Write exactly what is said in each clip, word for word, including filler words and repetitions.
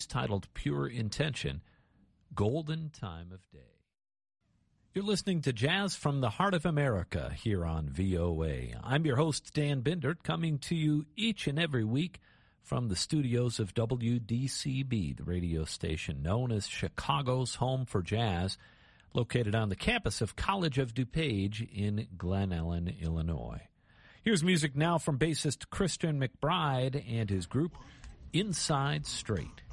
titled Pure Intention, Golden Time of Day. You're listening to Jazz from the Heart of America here on V O A. I'm your host, Dan Bindert, coming to you each and every week from the studios of W D C B, the radio station known as Chicago's Home for Jazz, located on the campus of College of DuPage in Glen Ellyn, Illinois. Here's music now from bassist Christian McBride and his group Inside Straight.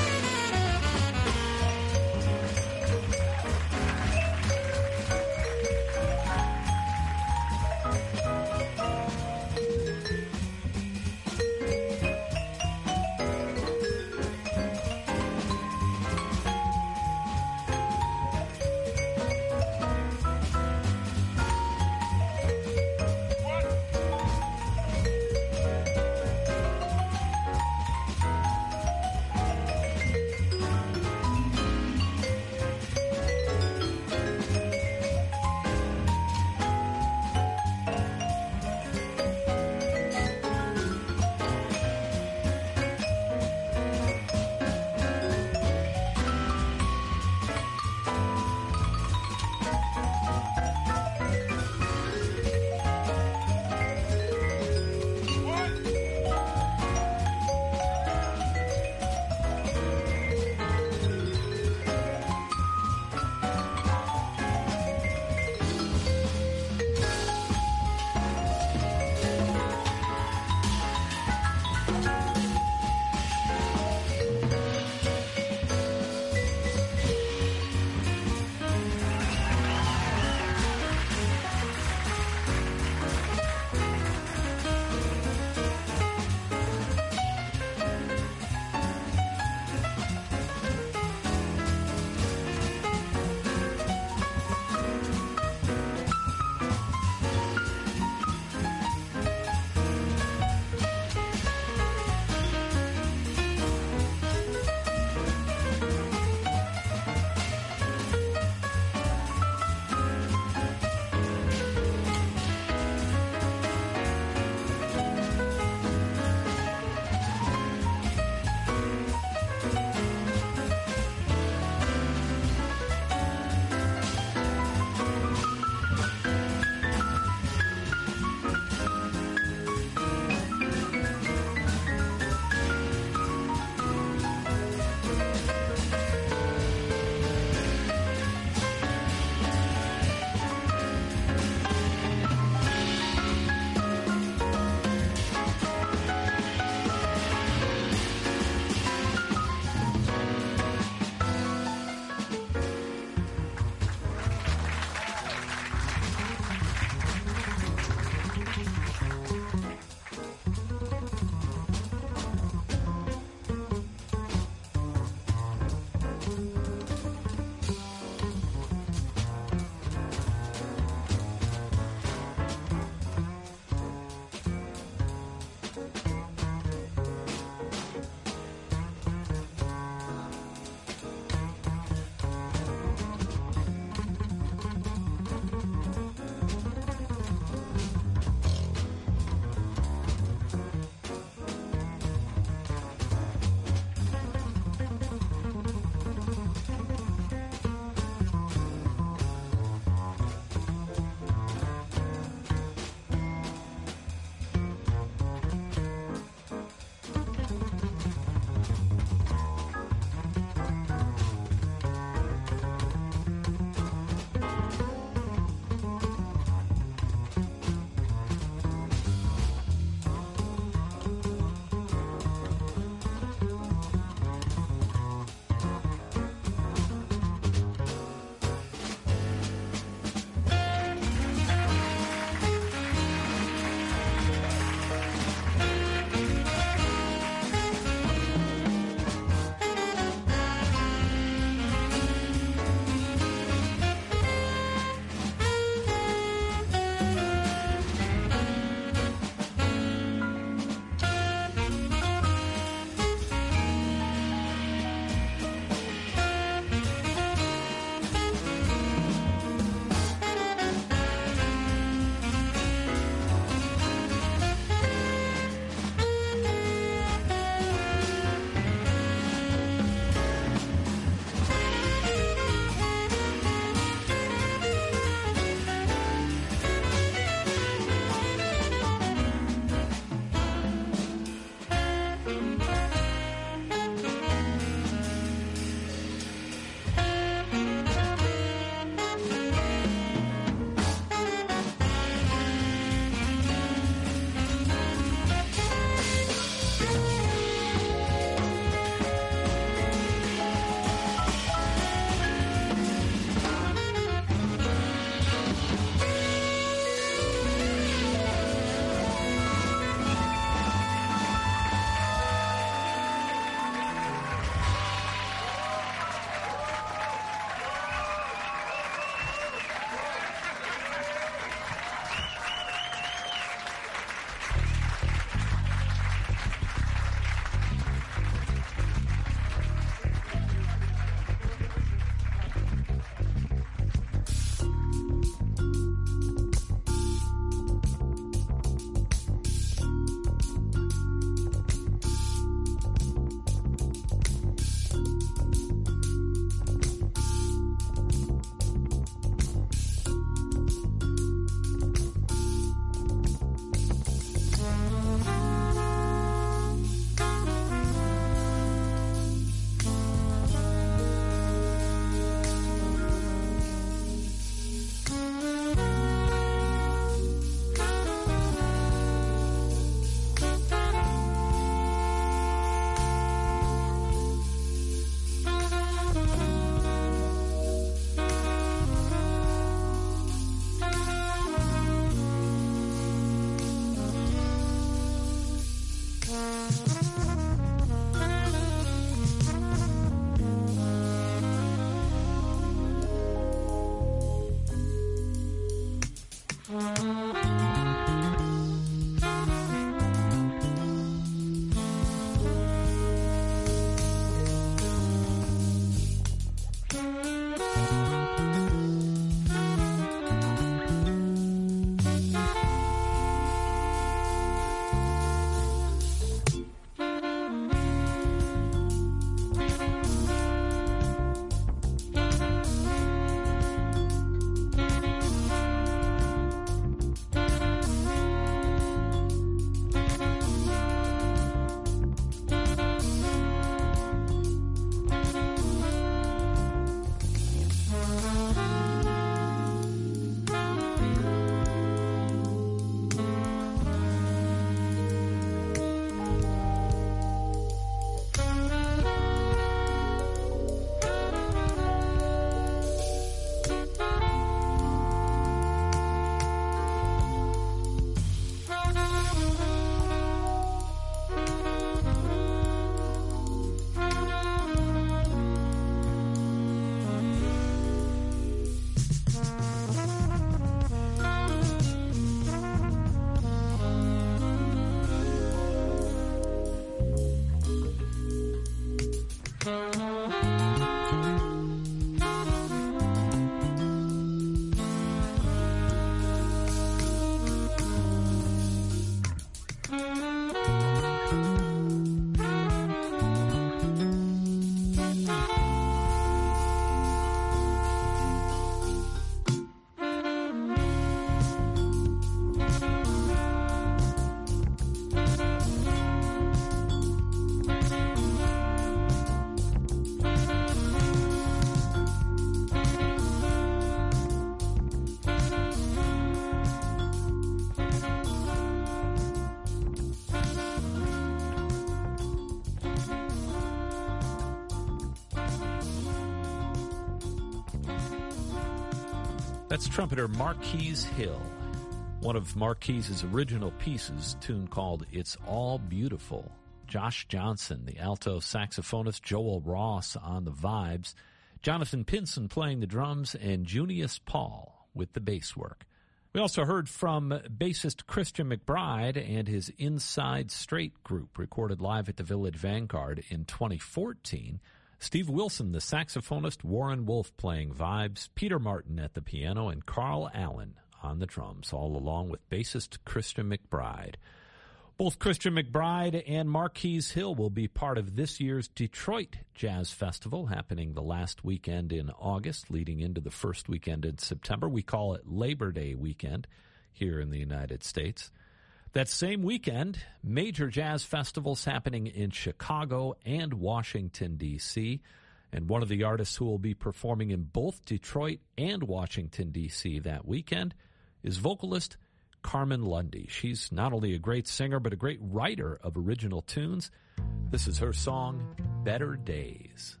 That's trumpeter Marquise Hill. One of Marquise's original pieces, tune called It's All Beautiful. Josh Johnson, the alto saxophonist, Joel Ross on the vibes, Jonathan Pinson playing the drums, and Junius Paul with the bass work. We also heard from bassist Christian McBride and his Inside Straight group, recorded live at the Village Vanguard in twenty fourteen. Steve Wilson, the saxophonist, Warren Wolf playing vibes, Peter Martin at the piano, and Carl Allen on the drums, all along with bassist Christian McBride. Both Christian McBride and Marquise Hill will be part of this year's Detroit Jazz Festival, happening the last weekend in August, leading into the first weekend in September. We call it Labor Day weekend here in the United States. That same weekend, major jazz festivals happening in Chicago and Washington, D C, and one of the artists who will be performing in both Detroit and Washington, D C that weekend is vocalist Carmen Lundy. She's not only a great singer, but a great writer of original tunes. This is her song, Better Days.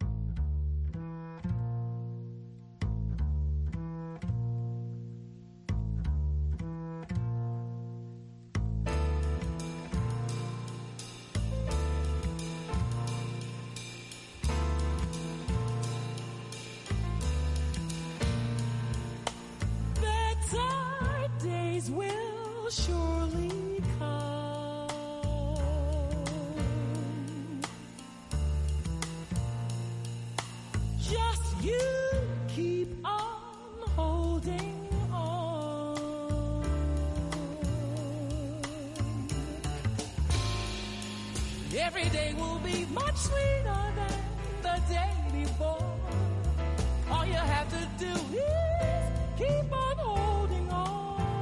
Will surely come. Just you keep on holding on. Every day will be much sweeter than the day before. All you have to do is keep on holding on.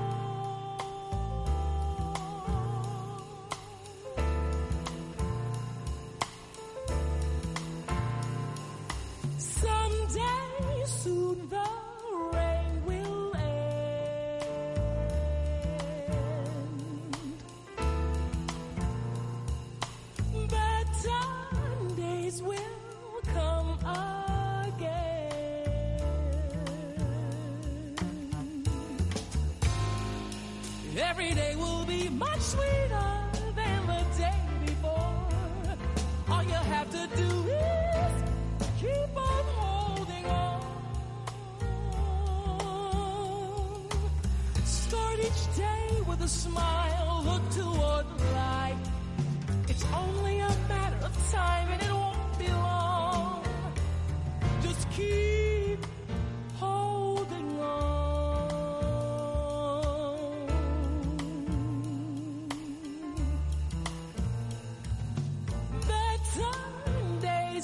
Someday soon the rain will end. Better days will come again. Every day will be much sweeter than the day before.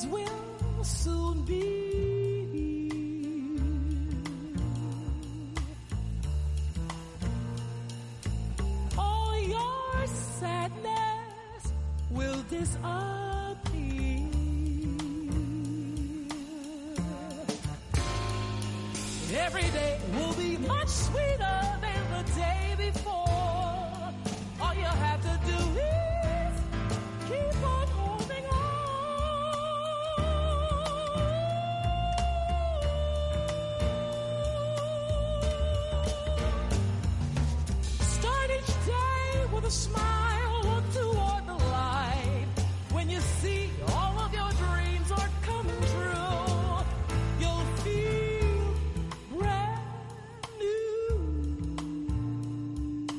as will soon be. All your sadness will disappear. Every day will be much sweeter than the day before. All you have to do is keep on holding on. Start each day with a smile, look toward the light. When you see all of your dreams are coming true, you'll feel brand new.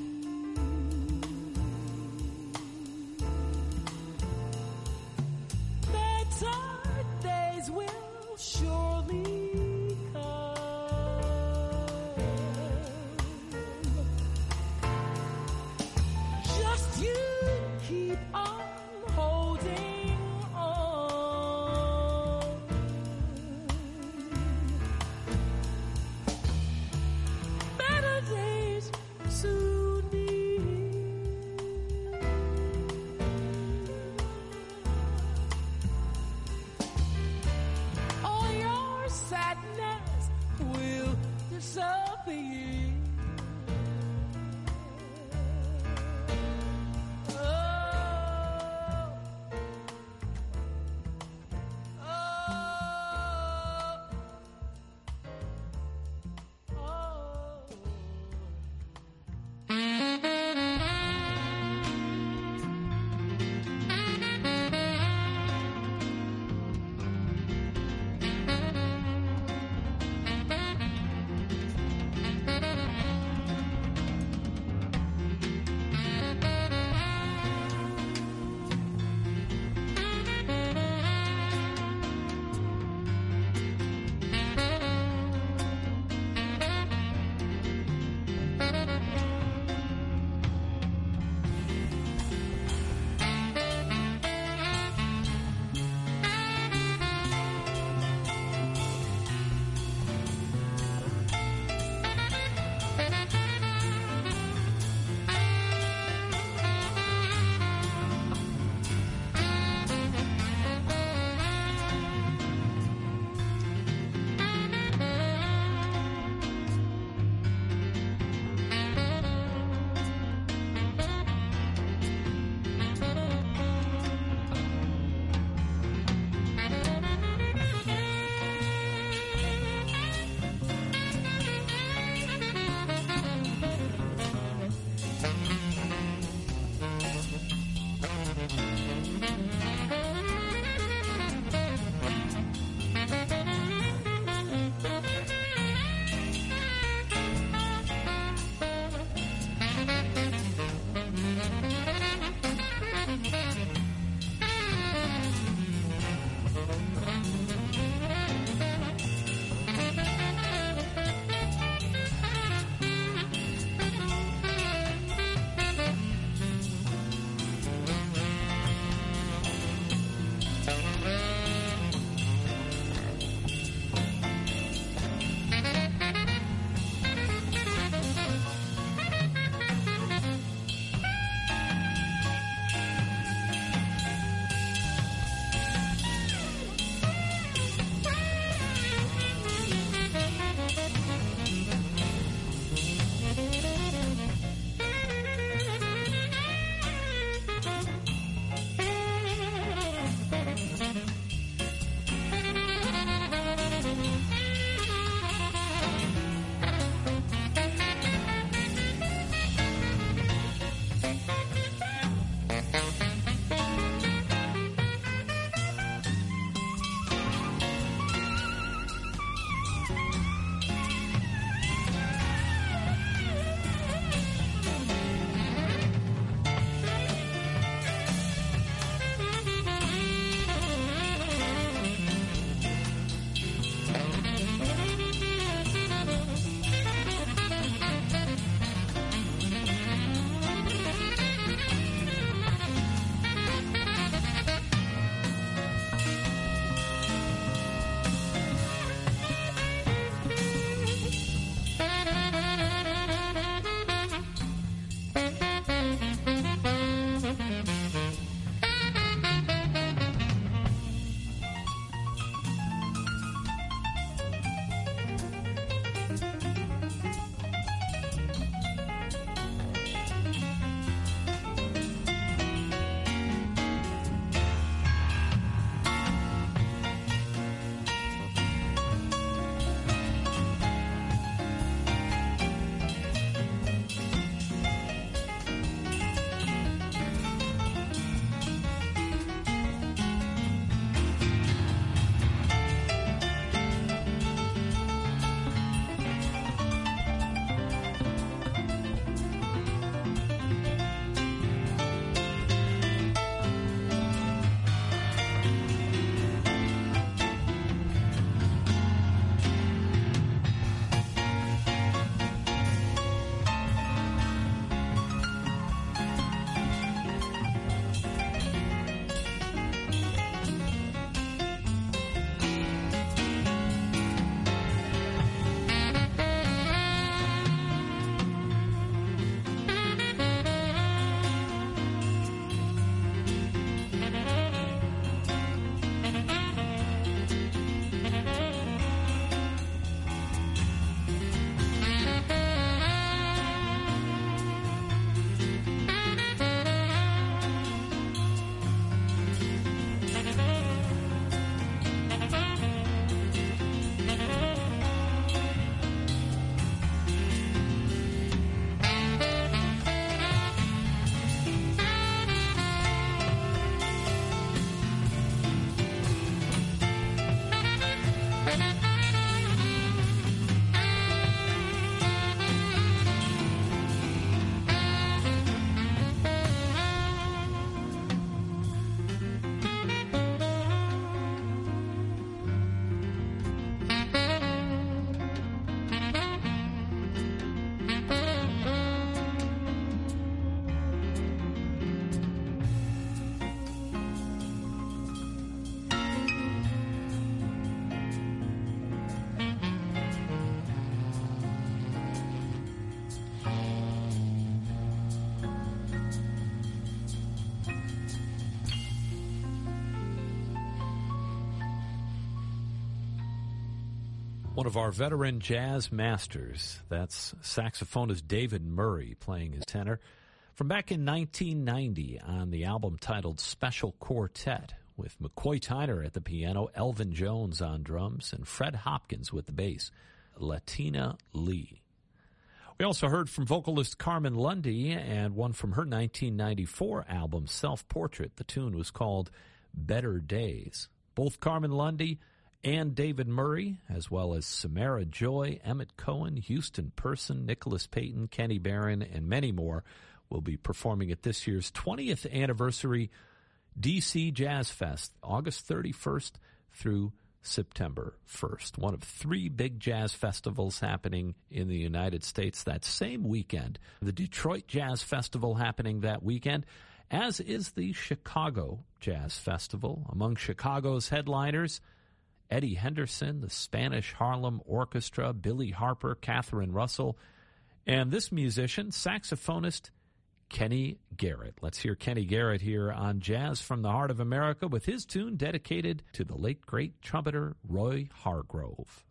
One of our veteran jazz masters, that's saxophonist David Murray playing his tenor. From back in nineteen ninety on the album titled Special Quartet, with McCoy Tyner at the piano, Elvin Jones on drums, and Fred Hopkins with the bass, Latina Lee. We also heard from vocalist Carmen Lundy and one from her nineteen ninety-four album, Self-Portrait. The tune was called Better Days. Both Carmen Lundy and David Murray, as well as Samara Joy, Emmett Cohen, Houston Person, Nicholas Payton, Kenny Barron, and many more, will be performing at this year's twentieth anniversary D C Jazz Fest, August thirty-first through September first. One of three big jazz festivals happening in the United States that same weekend. The Detroit Jazz Festival happening that weekend, as is the Chicago Jazz Festival. Among Chicago's headliners, Eddie Henderson, the Spanish Harlem Orchestra, Billy Harper, Catherine Russell, and this musician, saxophonist Kenny Garrett. Let's hear Kenny Garrett here on Jazz from the Heart of America with his tune dedicated to the late, great trumpeter Roy Hargrove.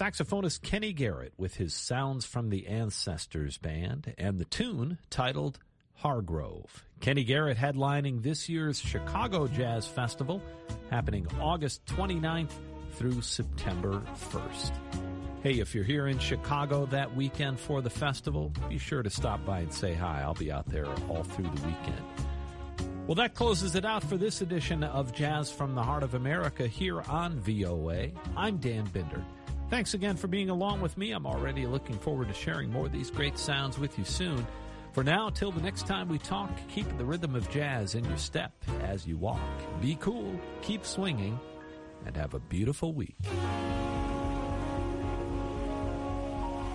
saxophonist Kenny Garrett with his Sounds from the Ancestors Band and the tune titled Hargrove. Kenny Garrett headlining this year's Chicago Jazz Festival, happening August twenty-ninth through September first. Hey, if you're here in Chicago that weekend for the festival, be sure to stop by and say hi. I'll be out there all through the weekend. Well, that closes it out for this edition of Jazz from the Heart of America here on V O A. I'm Dan Binder. Thanks again for being along with me. I'm already looking forward to sharing more of these great sounds with you soon. For now, till the next time we talk, keep the rhythm of jazz in your step as you walk. Be cool, keep swinging, and have a beautiful week.